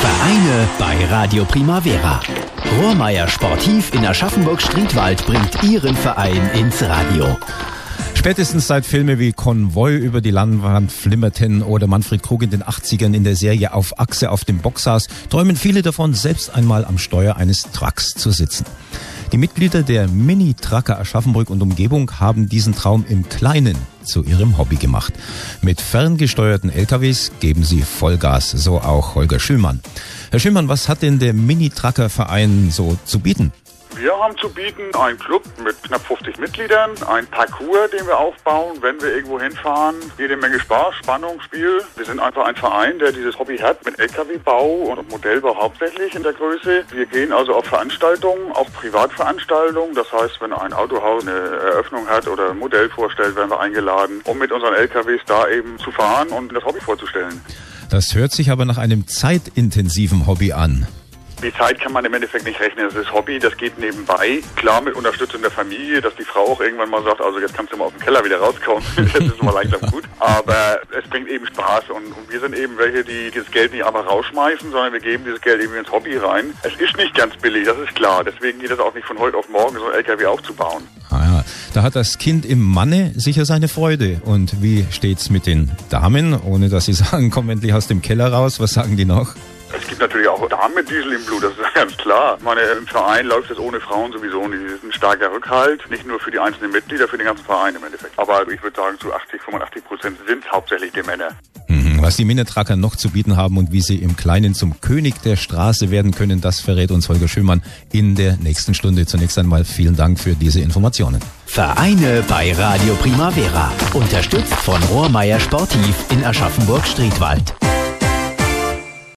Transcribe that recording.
Vereine bei Radio Primavera. Rohrmeier Sportiv in Aschaffenburg-Striedwald bringt Ihren Verein ins Radio. Spätestens seit Filme wie Konvoi über die Leinwand flimmerten oder Manfred Krug in den 80ern in der Serie Auf Achse auf dem Boxhaus, träumen viele davon, selbst einmal am Steuer eines Trucks zu sitzen. Die Mitglieder der Mini-Trucker Aschaffenburg und Umgebung haben diesen Traum im Kleinen zu ihrem Hobby gemacht. Mit ferngesteuerten LKWs geben sie Vollgas, so auch Holger Schümann. Herr Schümann, was hat denn der Mini-Trucker-Verein so zu bieten? Wir haben zu bieten einen Club mit knapp 50 Mitgliedern, ein Parcours, den wir aufbauen, wenn wir irgendwo hinfahren. Jede Menge Spaß, Spannung, Spiel. Wir sind einfach ein Verein, der dieses Hobby hat mit LKW-Bau und Modellbau hauptsächlich in der Größe. Wir gehen also auf Veranstaltungen, auf Privatveranstaltungen. Das heißt, wenn ein Autohaus eine Eröffnung hat oder ein Modell vorstellt, werden wir eingeladen, um mit unseren LKWs da eben zu fahren und das Hobby vorzustellen. Das hört sich aber nach einem zeitintensiven Hobby an. Die Zeit kann man im Endeffekt nicht rechnen. Das ist Hobby, das geht nebenbei. Klar mit Unterstützung der Familie, dass die Frau auch irgendwann mal sagt, also jetzt kannst du mal aus dem Keller wieder rauskommen. Jetzt ist mal langsam gut. Aber es bringt eben Spaß und wir sind eben welche, die dieses Geld nicht einfach rausschmeißen, sondern wir geben dieses Geld eben ins Hobby rein. Es ist nicht ganz billig, das ist klar. Deswegen geht es auch nicht von heute auf morgen, so ein LKW aufzubauen. Ah ja, da hat das Kind im Manne sicher seine Freude. Und wie steht's mit den Damen? Ohne dass Sie sagen, komm endlich aus dem Keller raus. Was sagen die noch? Es gibt natürlich auch Damen mit Diesel im Blut, das ist ganz klar. Ich meine, im Verein läuft es ohne Frauen sowieso nicht. Es ist ein starker Rückhalt, nicht nur für die einzelnen Mitglieder, für den ganzen Verein im Endeffekt. Aber ich würde sagen, zu 85% sind hauptsächlich die Männer. Was die Mini-Trucker noch zu bieten haben und wie sie im Kleinen zum König der Straße werden können, das verrät uns Holger Schümann in der nächsten Stunde. Zunächst einmal vielen Dank für diese Informationen. Vereine bei Radio Primavera. Unterstützt von Rohrmeier Sportiv in Aschaffenburg-Striedwald.